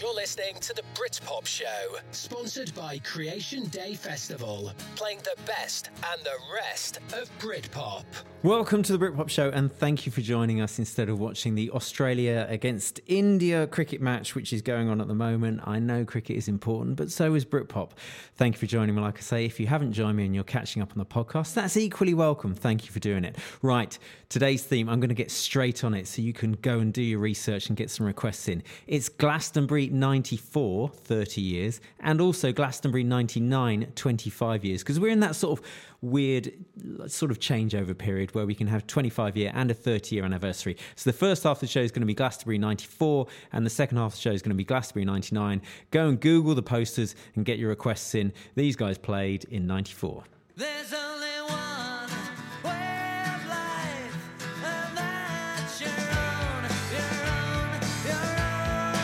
You're listening to the Britpop Show, sponsored by Creation Day Festival, playing the best and the rest of Britpop. Welcome to the Britpop Show, and thank you for joining us instead of watching the Australia against India cricket match, which is going on at the moment. I know cricket is important, but so is Britpop. Thank you for joining me. Like I say, if you haven't joined me and you're catching up on the podcast, that's equally welcome. Thank you for doing it. Right, today's theme, I'm going to get straight on it so you can go and do your research and get some requests in. It's Glastonbury 94, 30 years, and also Glastonbury 99, 25 years, because we're in that sort of weird sort of changeover period where we can have 25-year and a 30-year anniversary. So the first half of the show is going to be Glastonbury 94, and the second half of the show is going to be Glastonbury 99. Go and Google the posters and get your requests in. These guys played in 94. There's only one way of life, and that's your own, your own, your own.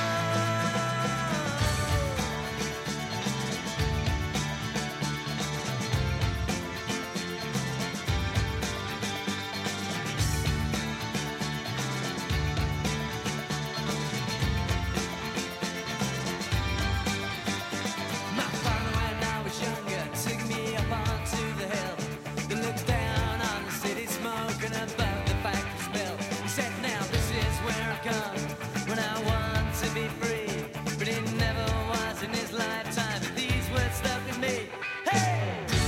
My father, when I was younger, took me up onto the hill that looks down on the city smoke and above the factory smell. He said, now this is where I come when I want to be free. But he never was in his lifetime, and these words stuck with me. Hey!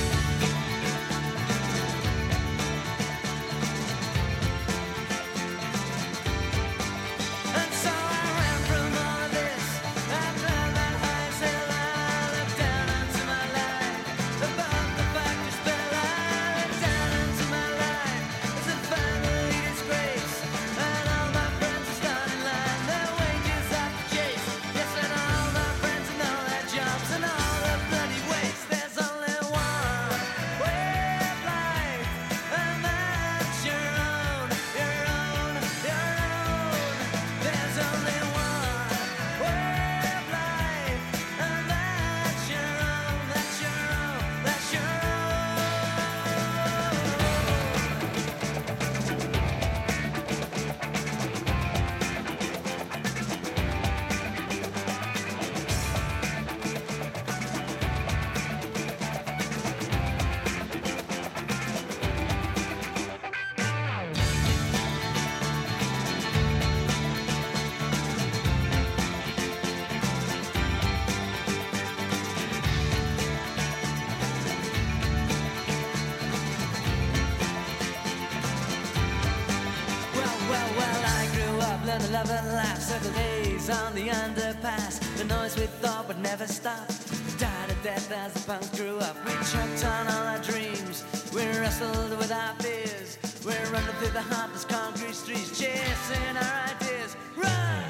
And so I ran from all this. I climbed that high hill. I looked down into my life. Above the factory spell, I looked down into my life. It's a family disgrace, and all my friends are starting line. Their wages have to chase. Yes, and all my friends and all their jobs and all the bloody waste. There's only one way of life, and that's your own, your own, your own. There's only one way of life, and that's your own, that's your own, that's your own. Well, I grew up, learned to love and laugh. Circle days on the underpass. The noise we thought would never stop died a death as the punks grew up. We choked on all our dreams. We wrestled with our fears. We're running through the heartless concrete streets, chasing our ideas. Run!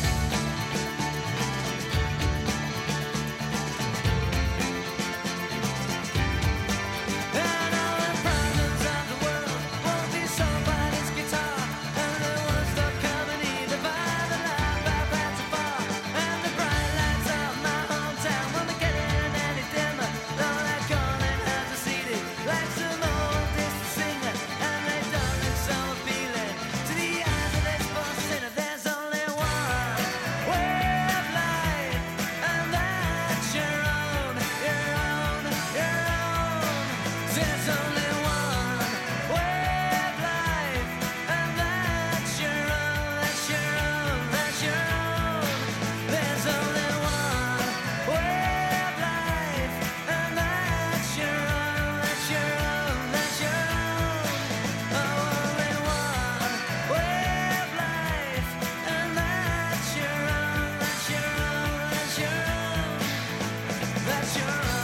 And all the problems of the world won't be solved by this guitar. And they won't stop coming either by the life I've had so far. And the bright lights of my hometown won't be getting any dimmer. Though that calling has receded like some old distant singer. And they don't look so appealing to the eyes of this poor sinner. There's only one way of life, and that's your own, your own, your own. There's only one way of life, and that's your own, that's your own, that's your own. There's only one way of life, and that's your own, that's your own, that's your own. Oh, only one way of life, and that's your own, that's your own, that's your own, that's your own.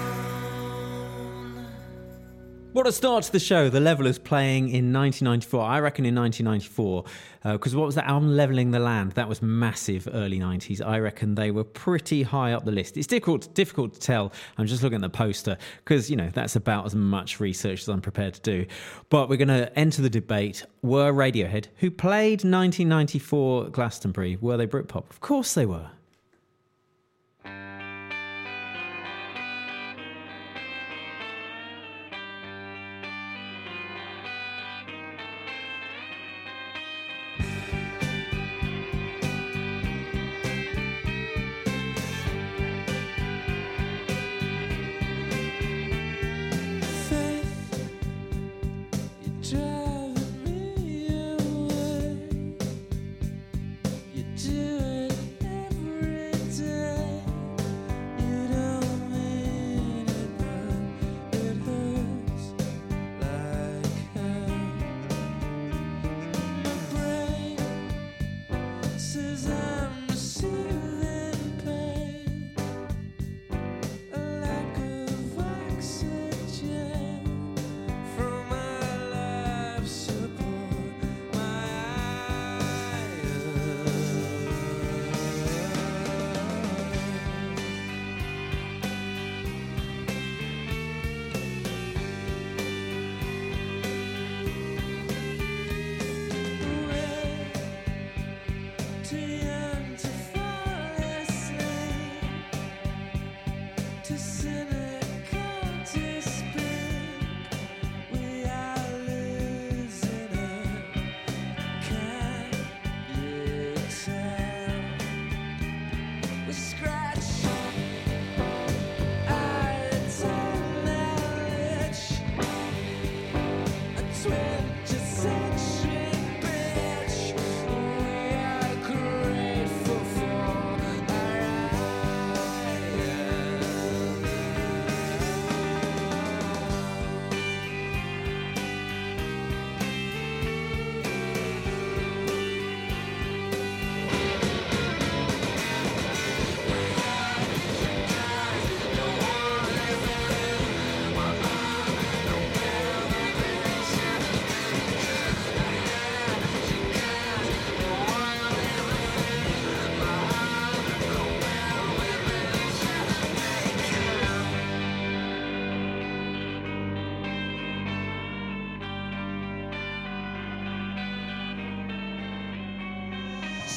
What a start to the show. The Levellers playing in 1994. I reckon in 1994, because what was that album, Levelling the Land? That was massive, early 90s. I reckon they were pretty high up the list. It's difficult to tell. I'm just looking at the poster because, you know, that's about as much research as I'm prepared to do. But we're going to enter the debate. Were Radiohead, who played 1994 Glastonbury, were they Britpop? Of course they were.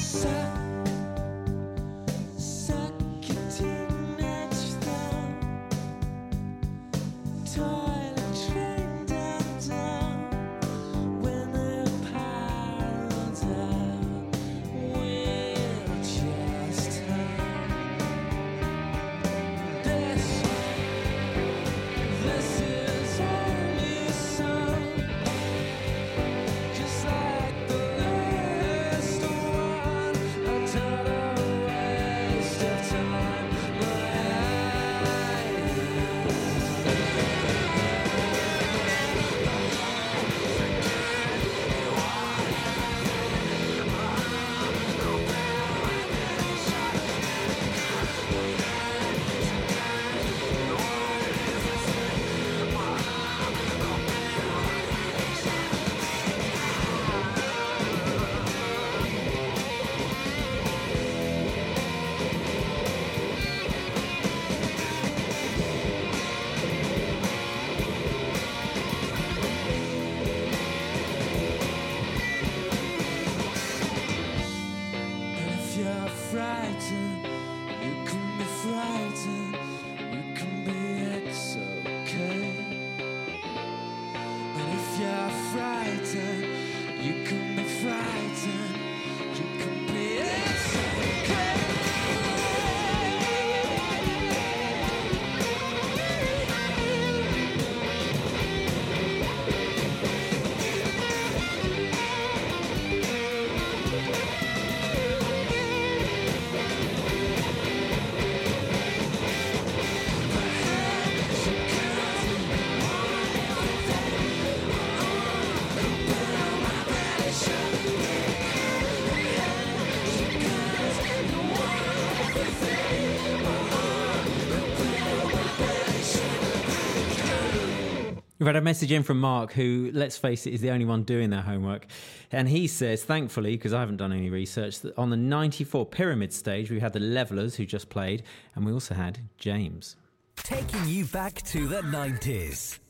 We've had a message in from Mark, who, let's face it, is the only one doing their homework. And he says, thankfully, because I haven't done any research, that on the 94 Pyramid stage, we had the Levellers, who just played, and we also had James. Taking you back to the 90s.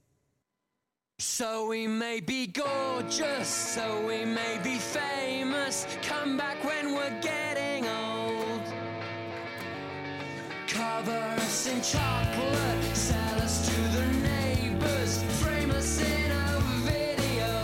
So we may be gorgeous, so we may be famous. Come back when we're getting old. Cover us in chocolate, sell us to the neighbors, frame us in a video,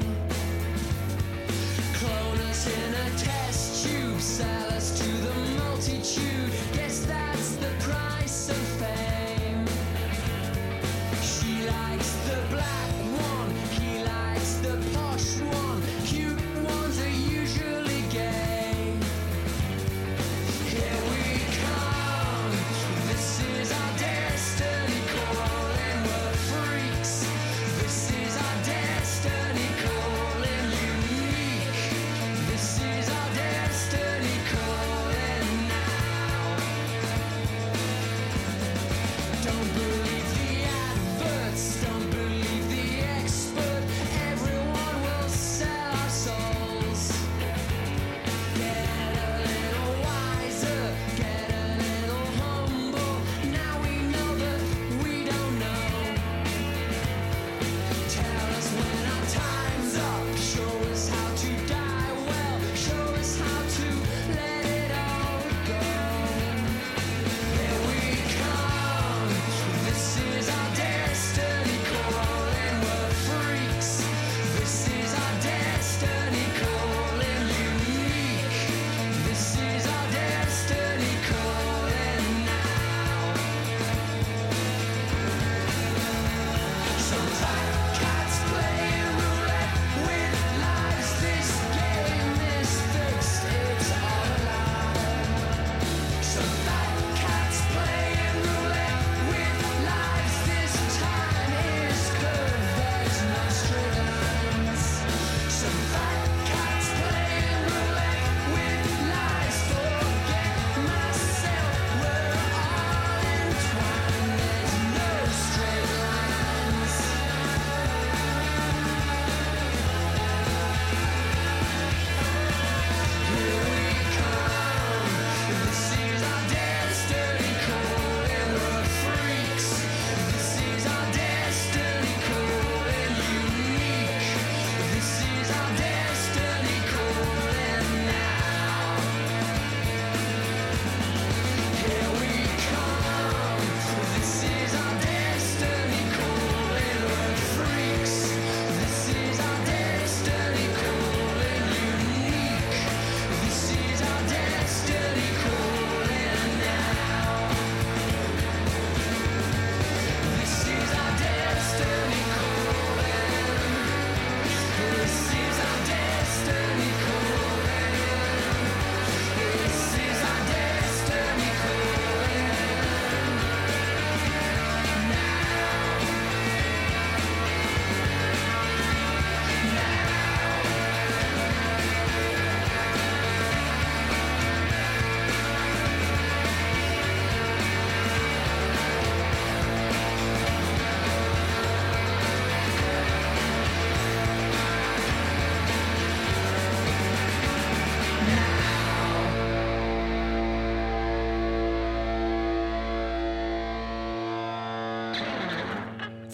clone us in a test tube, sell us to the multitude. Guess that's the price of fame. She likes the black one, he likes the posh one. Cute ones are usually gay. Here we come, this is our destiny calling. We're freaks, this is our destiny calling. Unique, this is our destiny calling.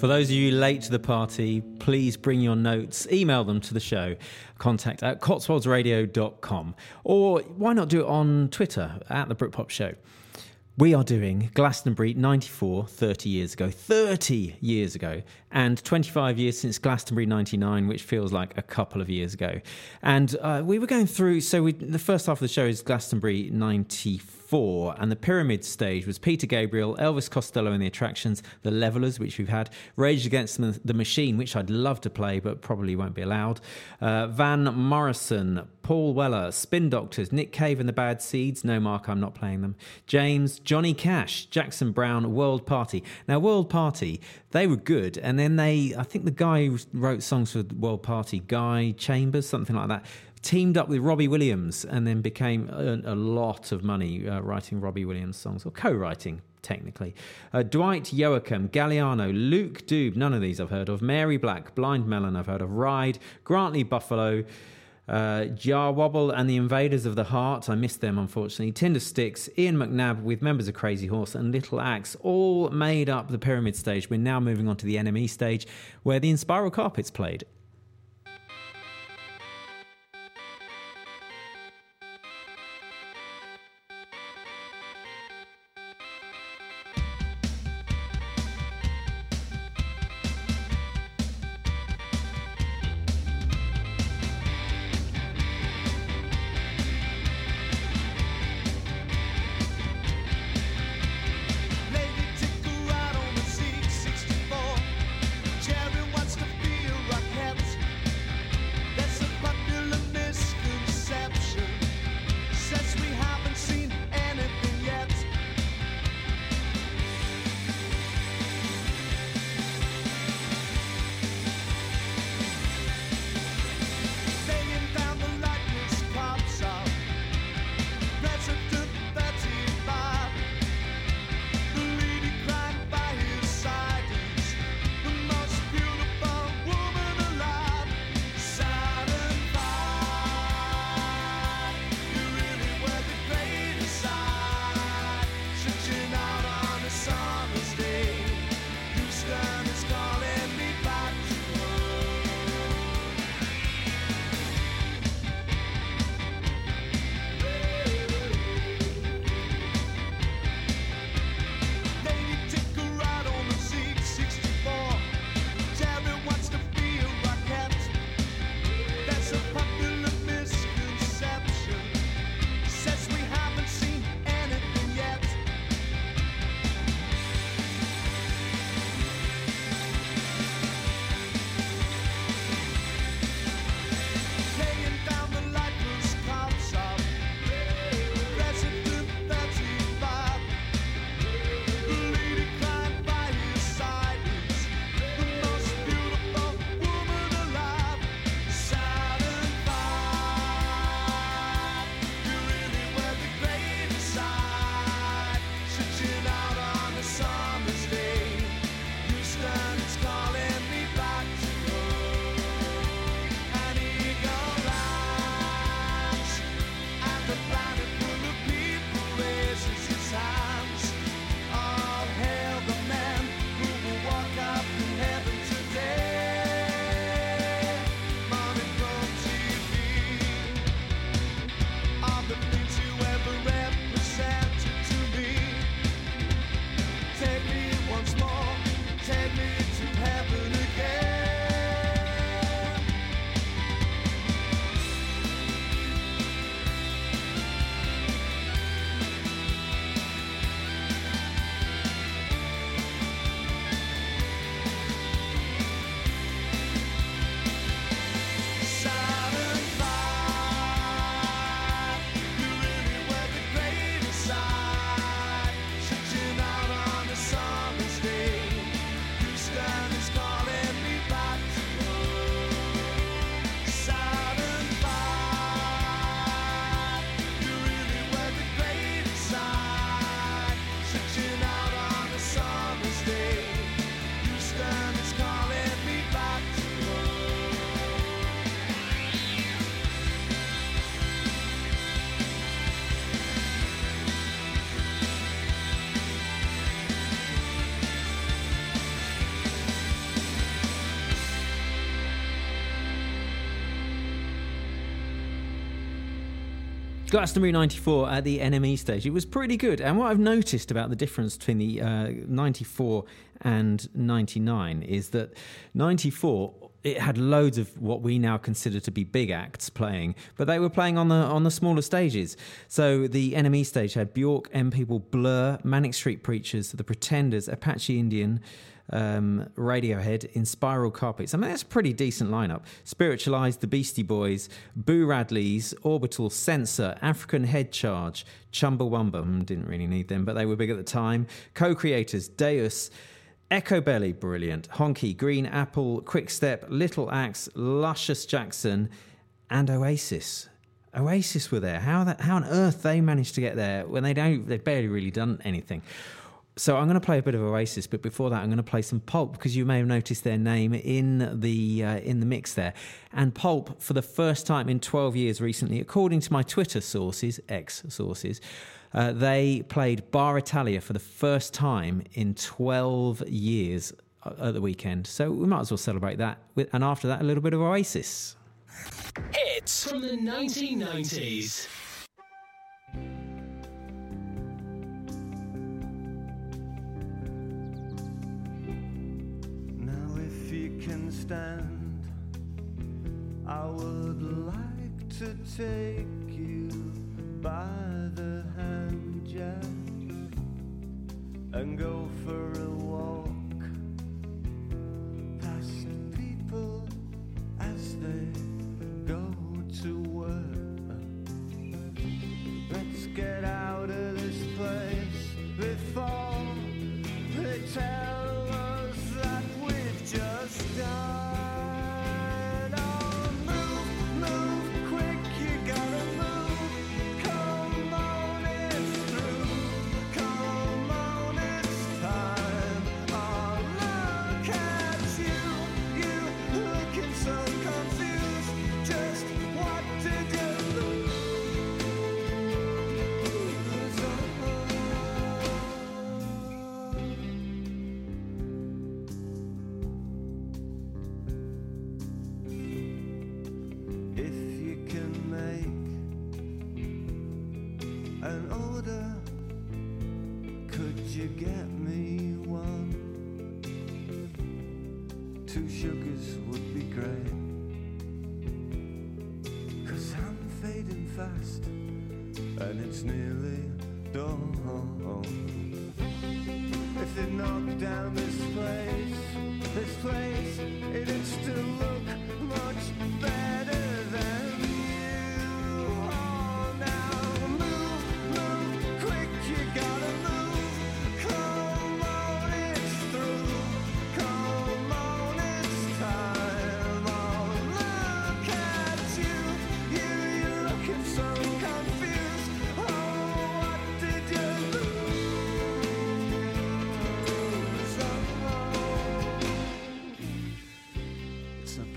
For those of you late to the party, please bring your notes, email them to the show, contact@cotswoldsradio.com, or why not do it on Twitter, @The Britpop Show. We are doing Glastonbury 94, 30 years ago. 30 years ago. And 25 years since Glastonbury 99, which feels like a couple of years ago. And we were going through, the first half of the show is Glastonbury 94, and the Pyramid stage was Peter Gabriel, Elvis Costello and the Attractions, The Levellers, which we've had, Rage Against the Machine, which I'd love to play, but probably won't be allowed, Van Morrison, Paul Weller, Spin Doctors, Nick Cave and the Bad Seeds, no Mark, I'm not playing them, James, Johnny Cash, Jackson Browne, World Party. Now, World Party, they were good, and then I think the guy who wrote songs for World Party, Guy Chambers, something like that, teamed up with Robbie Williams and then earned a lot of money writing Robbie Williams songs, or co-writing, technically. Dwight Yoakam, Galliano, Luke Dube, none of these I've heard of, Mary Black, Blind Melon I've heard of, Ride, Grantley Buffalo, Jar Wobble and the Invaders of the Heart, I missed them unfortunately, Tinder Sticks, Ian McNabb with members of Crazy Horse and Little Axe, all made up the Pyramid stage. We're now moving on to the NME stage where the Inspiral Carpets played. Lady, take a ride on the C64. Jerry wants to feel rock, have Glastonbury 94 at the NME stage. It was pretty good. And what I've noticed about the difference between the 94 and 99 is that 94, it had loads of what we now consider to be big acts playing, but they were playing on the smaller stages. So the NME stage had Bjork, M People, Blur, Manic Street Preachers, The Pretenders, Apache Indian, Radiohead, In Spiral Carpets. I mean, that's a pretty decent lineup. Spiritualized, The Beastie Boys, Boo Radleys, Orbital, Censor, African Head Charge, Chumbawamba, didn't really need them, but they were big at the time. Co-creators, Deus, Echo Belly, brilliant, Honky, Green Apple, Quickstep, Little Axe, Luscious Jackson, and Oasis. Oasis were there. How on earth they managed to get there when they'd barely really done anything. So I'm going to play a bit of Oasis, but before that I'm going to play some Pulp, because you may have noticed their name in the mix there. And Pulp, for the first time in 12 years recently, according to my Twitter sources, ex-sources, they played Bar Italia for the first time in 12 years at the weekend. So we might as well celebrate that. And after that, a little bit of Oasis. Hits from the 1990s. Can stand, I would like to take you by the hand, Jack, and go for a walk past people as they go to work. Let's get out of this place before they tell us that we've just died. Oh, move quick, you gotta move. Come on, it's through. Come on, it's time. Oh, look at you looking so confused. Just what did you lose? An order, could you get me one? 2 sugars would be great, 'cause I'm fading fast and it's nearly dawn. If they knock down this place, it'd still look much better than you. Oh, now move quick, you gotta move. Come on, it's through. Come on, it's time. Oh, look at you, you're looking so confused. Oh, what did you lose? Oh, it's not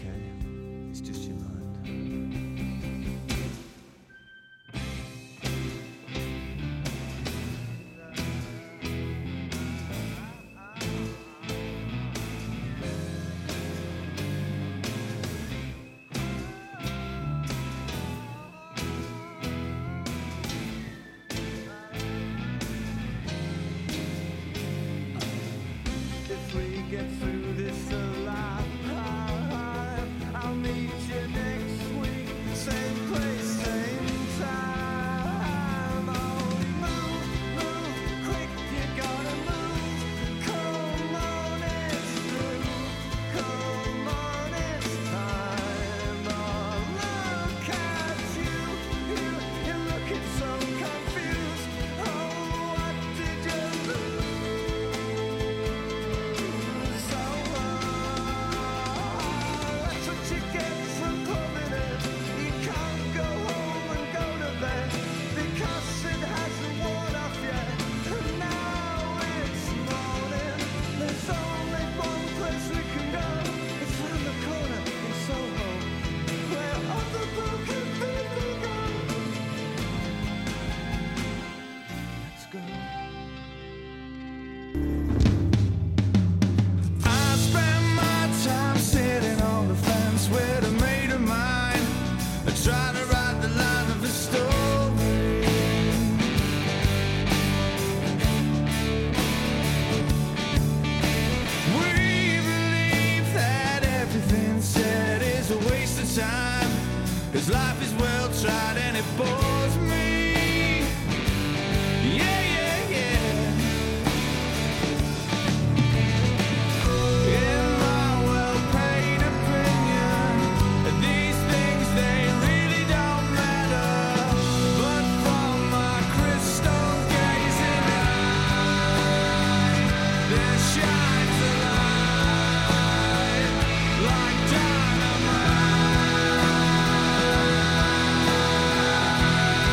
for me. Yeah, yeah, yeah. In my well-paid opinion, these things they really don't matter. But from my crystal gazing eye, there shines a light like dynamite.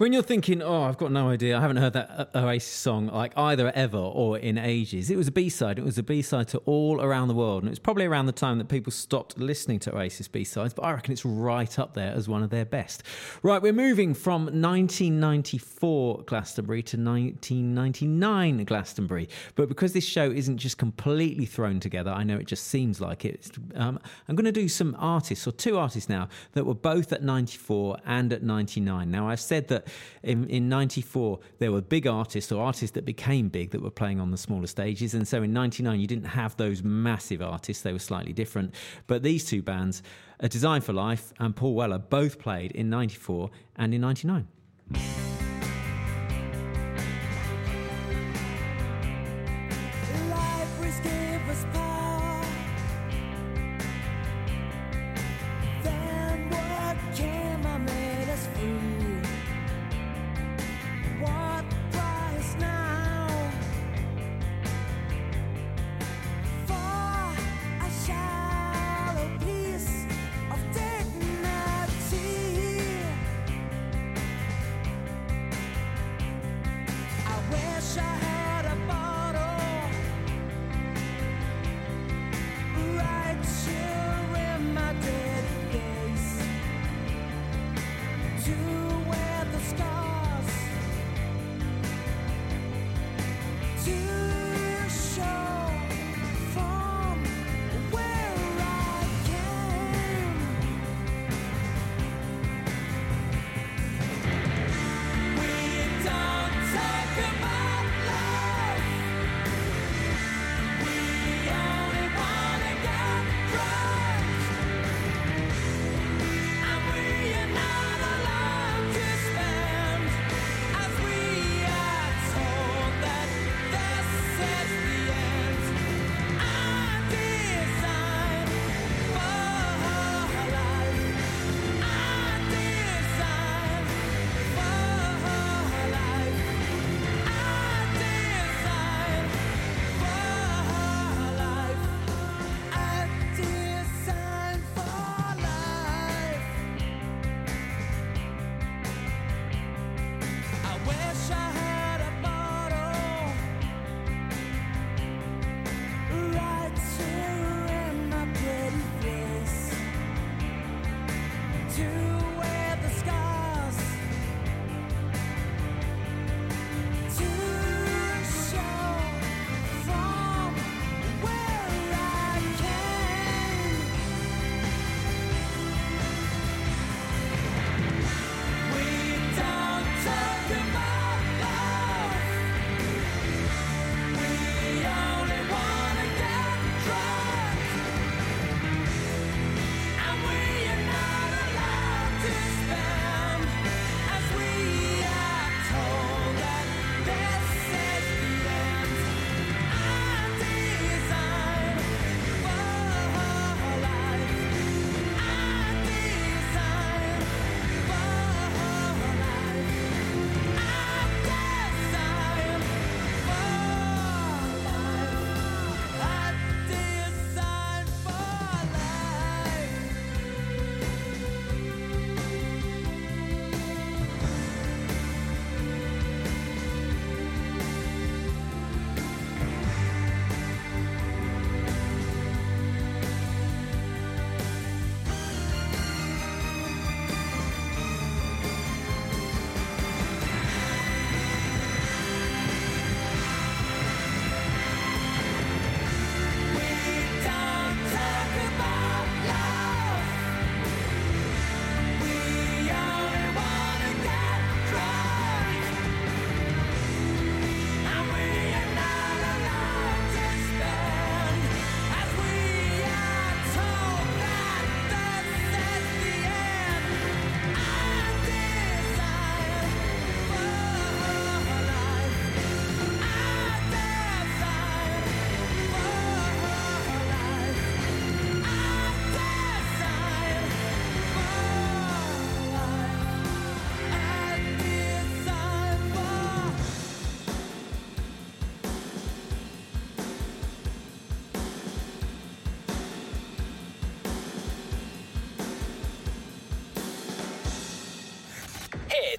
When you're thinking, oh, I've got no idea, I haven't heard that Oasis song like either ever or in ages. It was a B-side. It was a B-side to All Around the World. And it was probably around the time that people stopped listening to Oasis B-sides, but I reckon it's right up there as one of their best. Right, we're moving from 1994 Glastonbury to 1999 Glastonbury. But because this show isn't just completely thrown together, I know it just seems like it, I'm going to do some artists, or two artists now, that were both at 94 and at 99. Now, I've said that in 94 there were big artists, or artists that became big, that were playing on the smaller stages, and so in 99 you didn't have those massive artists. They were slightly different, but these two bands, A Design for Life and Paul Weller, both played in 94 and in 99. Life risk gave us power. Then what came and made us free? What price now for a shallow piece of dignity? I wish I had a bottle right here in my dead face to wear the scars, to show from where I came. We don't talk about love.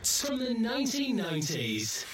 hits from the 1990s.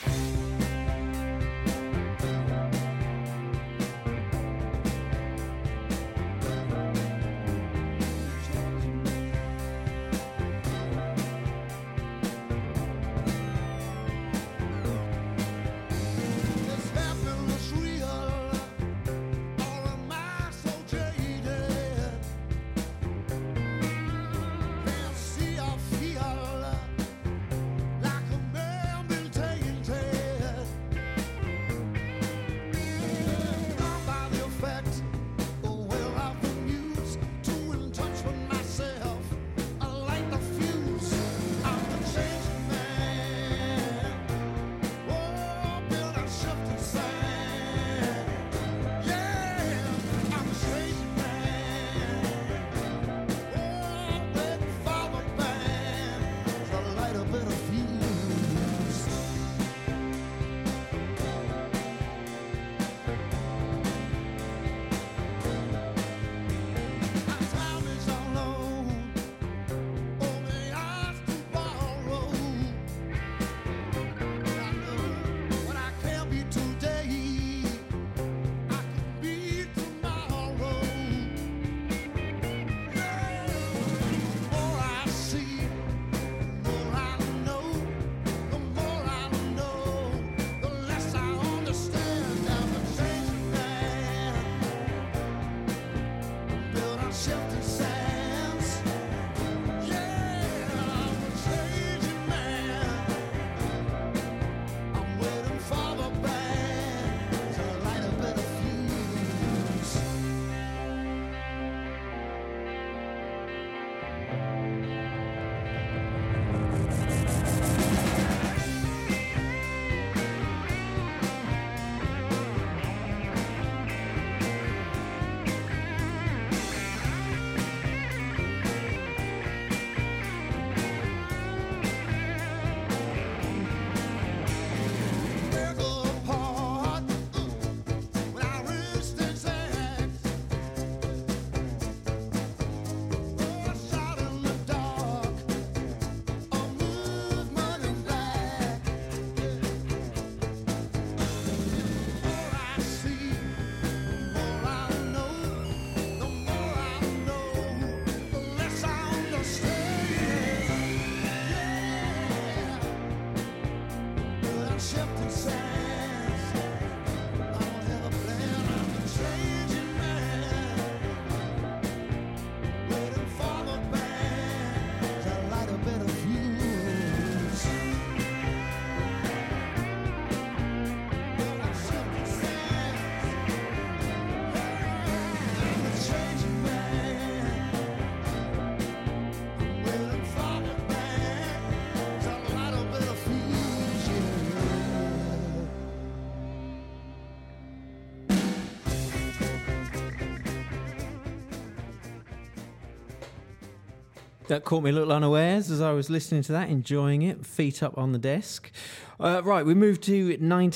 That caught me a little unawares as I was listening to that, enjoying it, feet up on the desk. Right, we moved to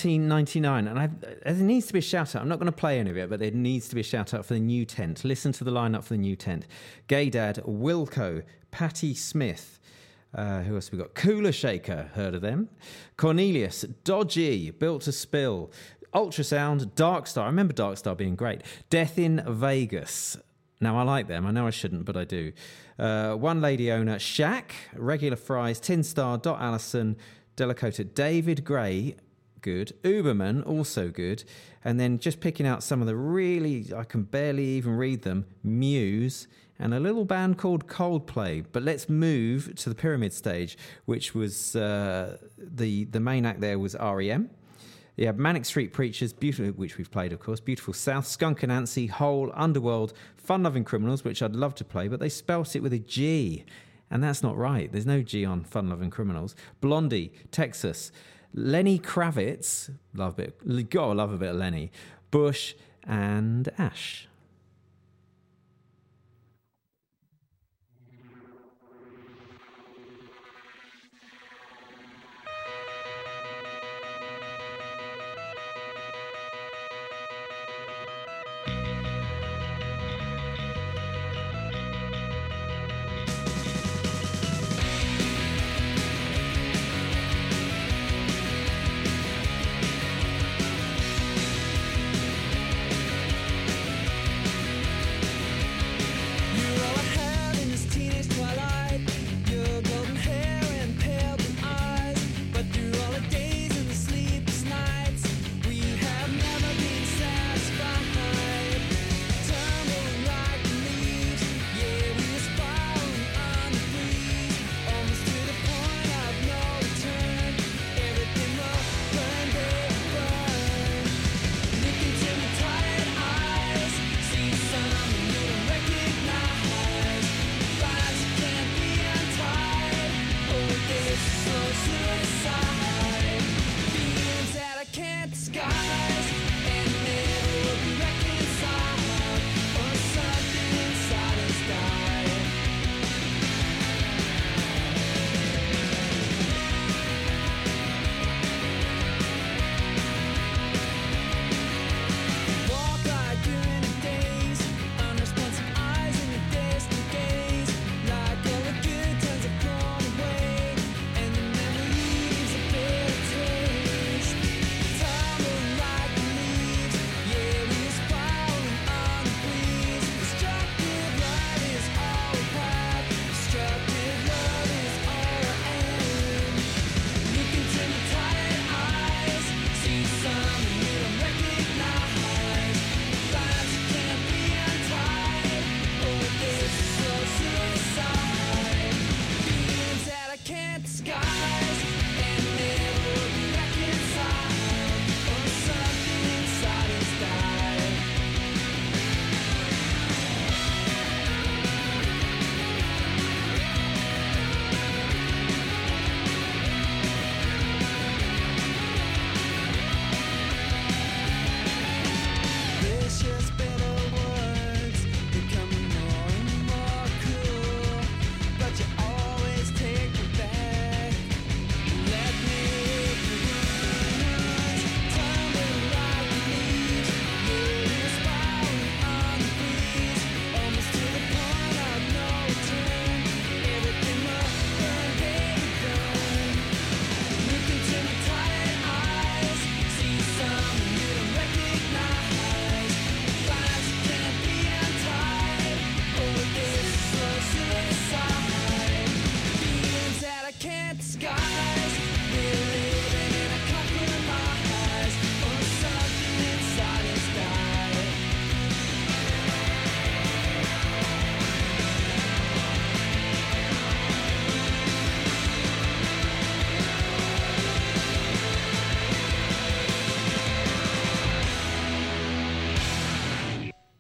1999, and there needs to be a shout-out. I'm not going to play any of it, but there needs to be a shout-out for the New Tent. Listen to the lineup for the New Tent. Gay Dad, Wilco, Patti Smith. Who else have we got? Cooler Shaker, heard of them. Cornelius, Dodgy, Built to Spill. Ultrasound, Darkstar. I remember Darkstar being great. Death in Vegas. Now, I like them. I know I shouldn't, but I do. One Lady Owner, Shaq, Regular Fries, Tin Star, Dot Allison, Delacota, David Gray, good. Uberman, also good. And then just picking out some of the really, I can barely even read them, Muse, and a little band called Coldplay. But let's move to the Pyramid Stage, which was the main act there was R.E.M. You have Manic Street Preachers, Beautiful, which we've played, of course, Beautiful South, Skunk Anansie, Hole, Underworld, Fun Loving Criminals, which I'd love to play, but they spelt it with a G, and that's not right. There's no G on Fun Loving Criminals. Blondie, Texas, Lenny Kravitz, gotta love a bit of Lenny, Bush, and Ash.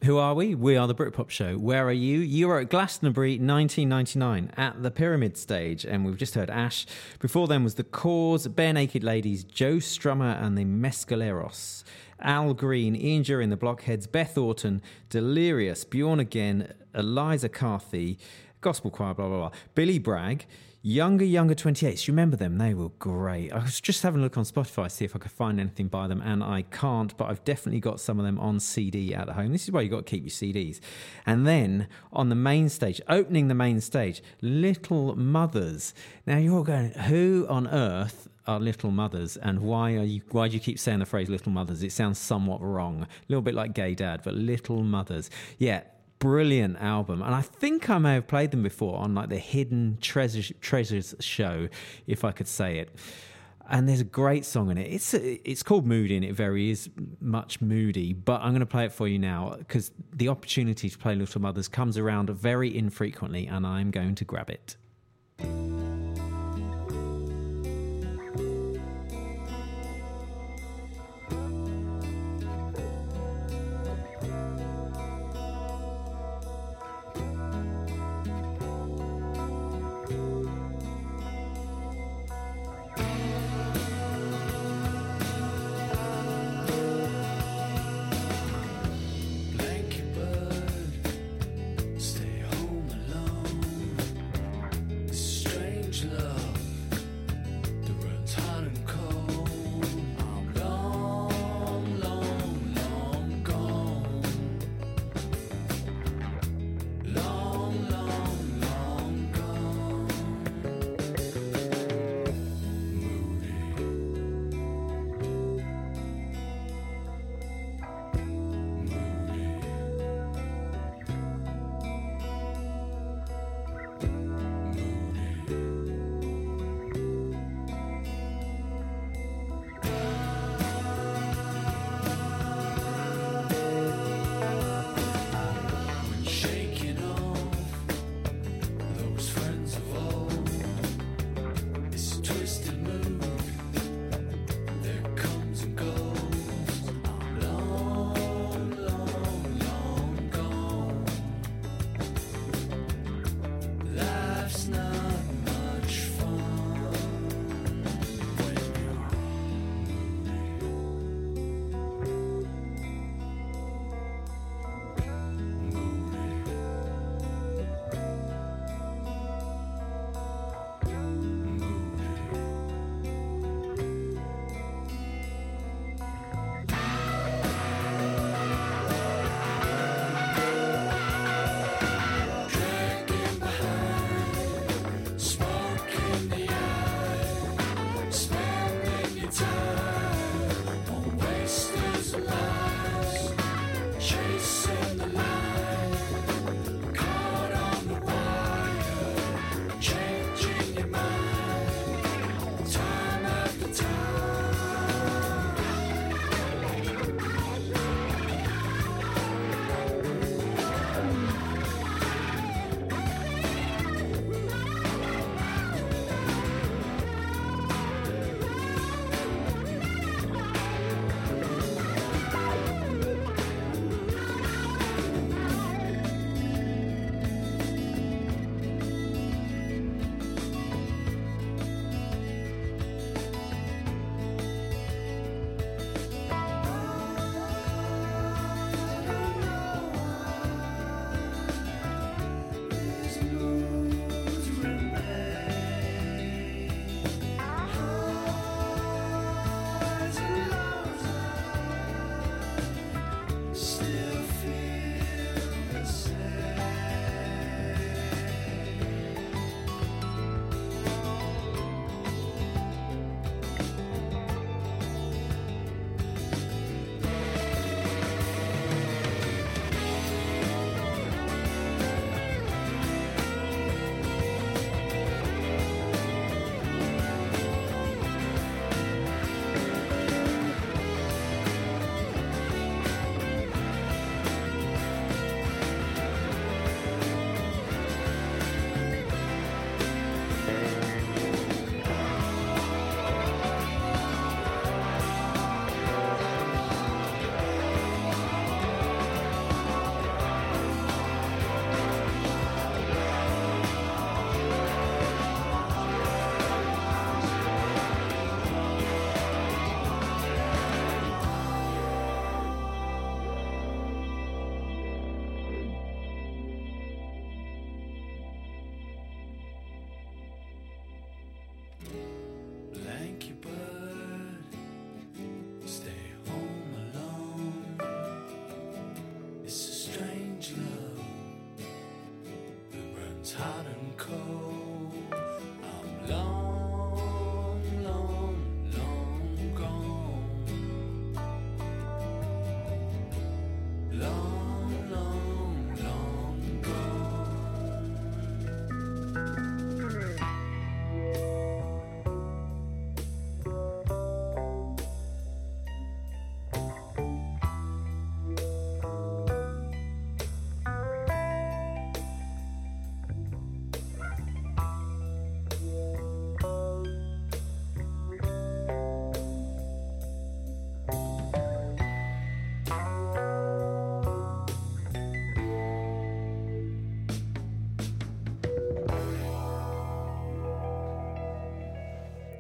Who are we? We are the Britpop Show. Where are you? You are at Glastonbury 1999 at the Pyramid Stage, and we've just heard Ash. Before them was The Cause, Bare Naked Ladies, Joe Strummer and the Mescaleros, Al Green, Ian Dury and the Blockheads, Beth Orton, Delirious, Bjorn Again, Eliza Carthy, Gospel Choir, blah, blah, blah, Billy Bragg, Younger 28s. You remember them? They were great. I was just having a look on Spotify to see if I could find anything by them, and I can't, but I've definitely got some of them on CD at home. This is why you've got to keep your CDs. And then on the main stage, opening the main stage, Little Mothers. Now you're going, who on earth are Little Mothers, and why do you keep saying the phrase Little Mothers? It sounds somewhat wrong. A little bit like Gay Dad, but Little Mothers. Yeah. Brilliant album, and I think I may have played them before on like the Hidden Treasures show, if I could say it. And there's a great song in it. It's called Moody, and it very is much moody, but I'm going to play it for you now because the opportunity to play Little Mothers comes around very infrequently, and I'm going to grab it. Stay home alone.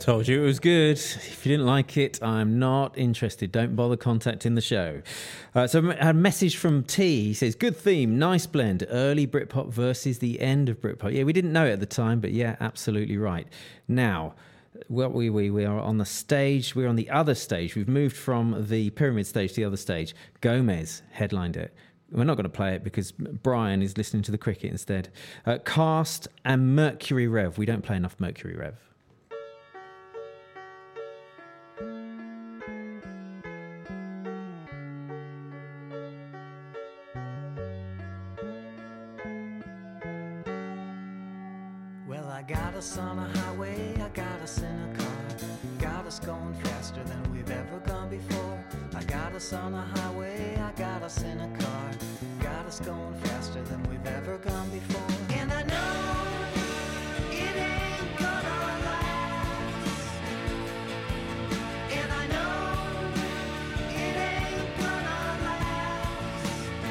Told you it was good. If you didn't like it, I'm not interested. Don't bother contacting the show. So I had a message from T. He says, good theme, nice blend. Early Britpop versus the end of Britpop. Yeah, we didn't know it at the time, but yeah, absolutely right. Now, well, we are on the stage. We're on the other stage. We've moved from the Pyramid stage to the other stage. Gomez headlined it. We're not going to play it because Brian is listening to the cricket instead. Cast and Mercury Rev. We don't play enough Mercury Rev. Well, I got us on a highway, I got us in a car. Got us going faster than we've ever gone before. I got us on a highway, I got us in a car. Got us going faster than we've ever gone before. And I know it ain't gonna last. And I know it ain't gonna last.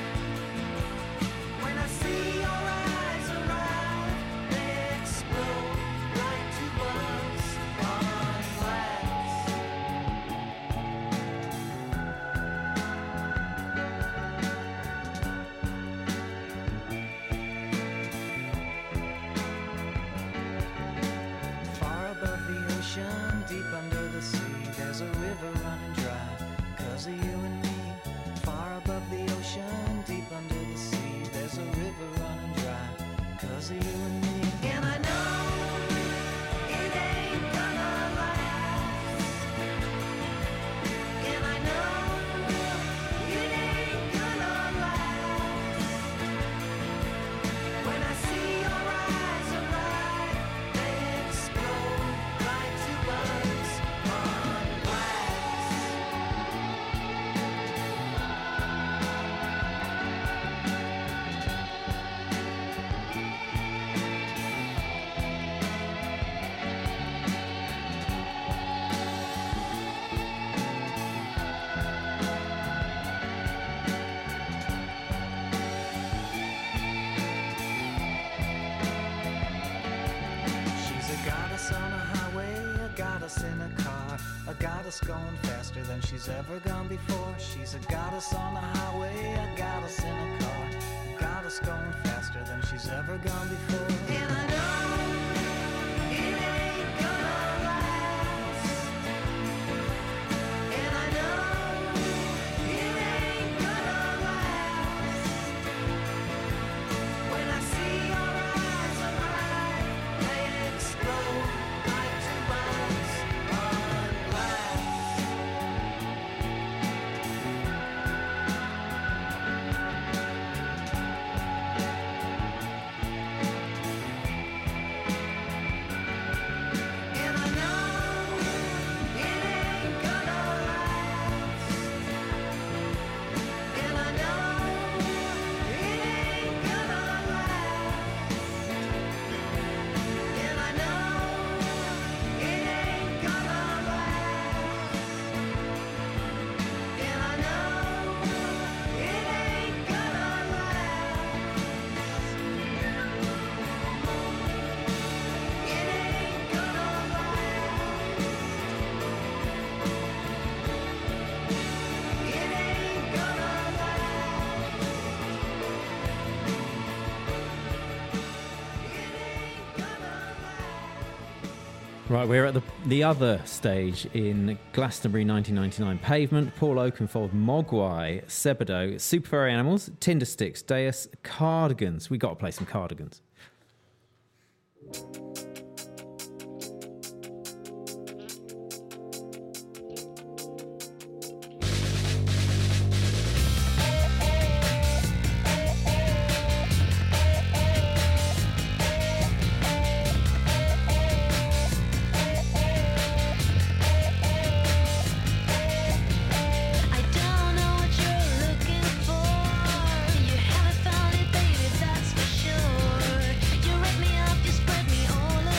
When I see your eyes arrive, they explode right to us on glass. Far above the ocean, deep under the sea, there's a river running dry, 'cause of you and me. Far above the ocean, deep under the sea, there's a river running dry, 'cause of you and me. And I know it ain't gonna last. And I know it ain't gonna last. When I see your eyes arrive, they explode right to us on glass. She's a goddess on a highway, a goddess in a car, a goddess going faster than she's ever gone before. She's a goddess on a highway, a goddess in a car, a goddess going faster than she's ever gone before. And I know it ain't gonna last. And I know it ain't gonna last. When I see your eyes arrive, they explode right to us on glass. And I know it ain't gonna last. And I know it ain't gonna last. And I know it ain't gonna last. And I know it ain't gonna last. It ain't gonna last. It ain't gonna Right, we're at the other stage in Glastonbury 1999. Pavement, Paul Oakenfold, Mogwai, Sebadoh, Super Furry Animals, Tindersticks, Deus, Cardigans. We got to play some Cardigans. I don't know what you're looking for. You haven't found it, baby, that's for sure. You rip me up, you spread me all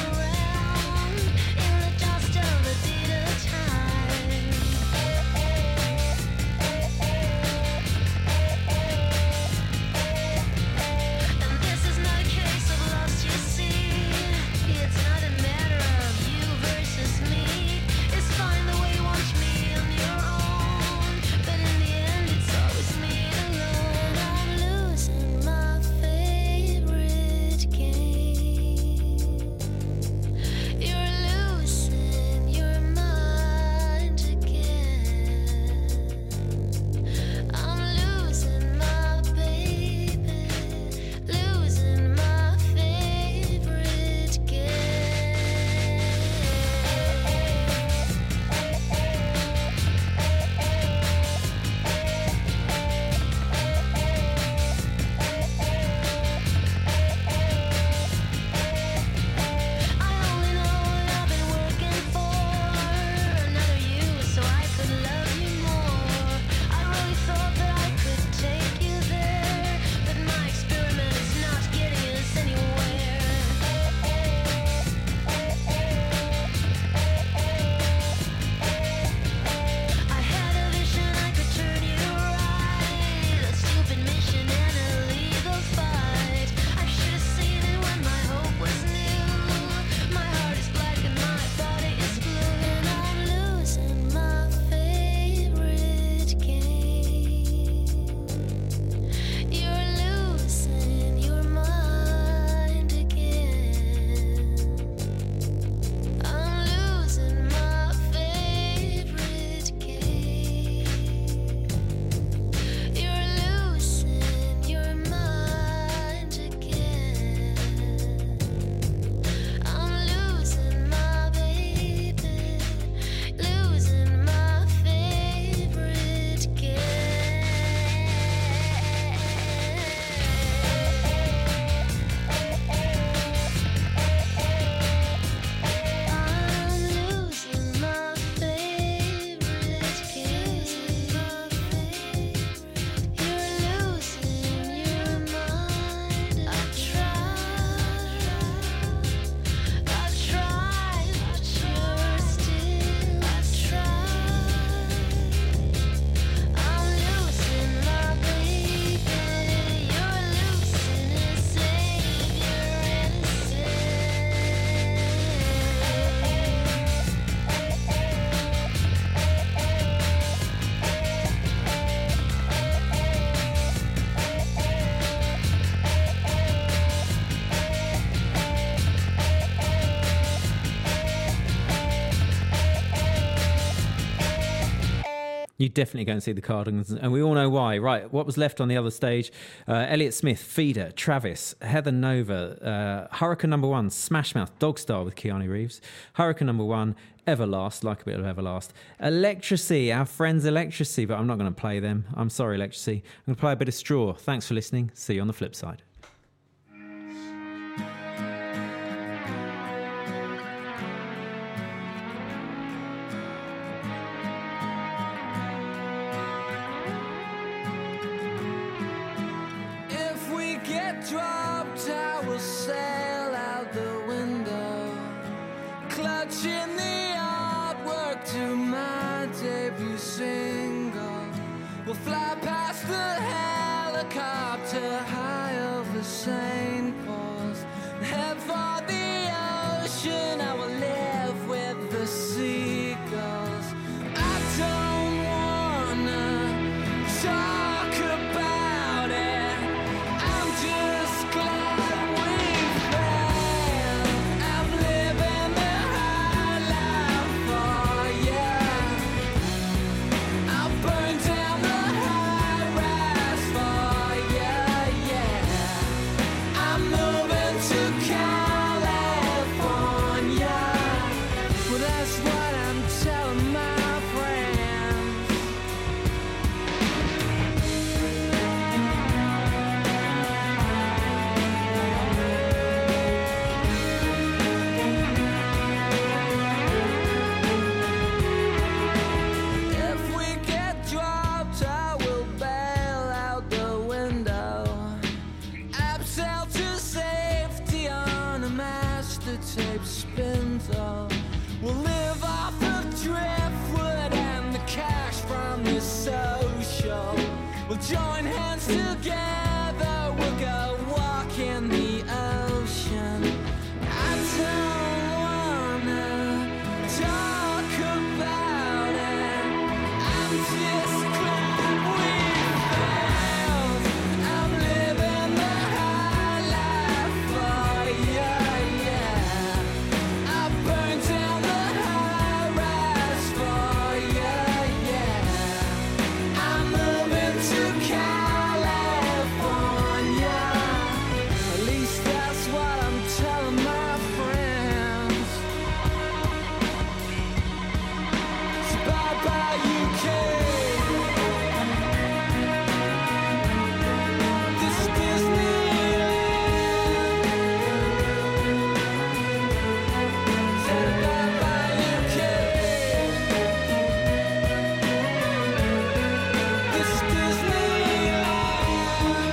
You definitely go and see the Cardigans, and we all know why. Right, what was left on the other stage? Elliott Smith, Feeder, Travis, Heather Nova, Hurricane Number 1, Smash Mouth, Dogstar with Keanu Reeves, Hurricane Number 1, Everlast, like a bit of Everlast, Electricity, our friends Electricity, but I'm not going to play them. I'm sorry, Electricity. I'm going to play a bit of Straw. Thanks for listening. See you on the flip side. If we get dropped, I will sail out the window, clutching the artwork to my debut single. We'll fly past the helicopter high over St. Paul's and head for the ocean. I will live with the seagulls. I don't wanna talk about it. I'm just glad we failed. I'm living the high life for you. I'll burn down the high rise for you, yeah. I'm moving to California. Well, that's what I'm telling my friends. If we get dropped, I will bail out the window. Abseil to safety on a master tape spindle. We'll live off of driftwood and the cash from the social. We'll join hands together, we'll go walk in the ocean. I don't wanna talk about it. I'm just glad we failed. I'm living the high life for you, yeah. I burn down the high rise for you, yeah. I'm moving to California. At least that's what I'm telling my friends. So bye bye UK. This is Disneyland. Say bye bye UK. This is Disneyland.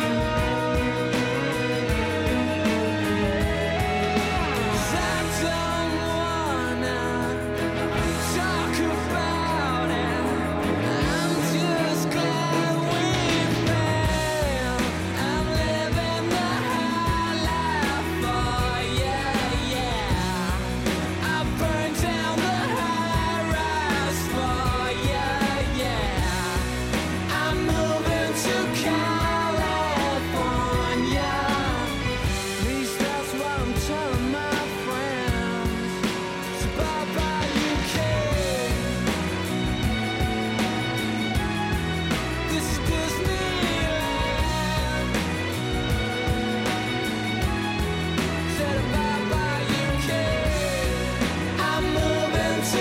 'Cause I don't wanna talk about it. I'm just glad we failed. I'm living the high life for you, yeah. I burn down the high rise for you, yeah. I'm moving to California. At least that's what I'm telling my friends. So bye bye UK. This is Disneyland. Said bye bye UK. I'm moving to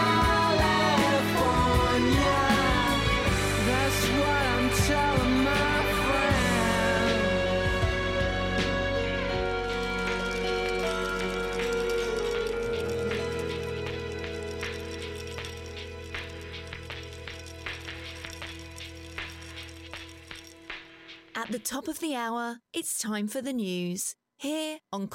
California. That's what I'm telling my friends. At the top of the hour, it's time for the news. Here on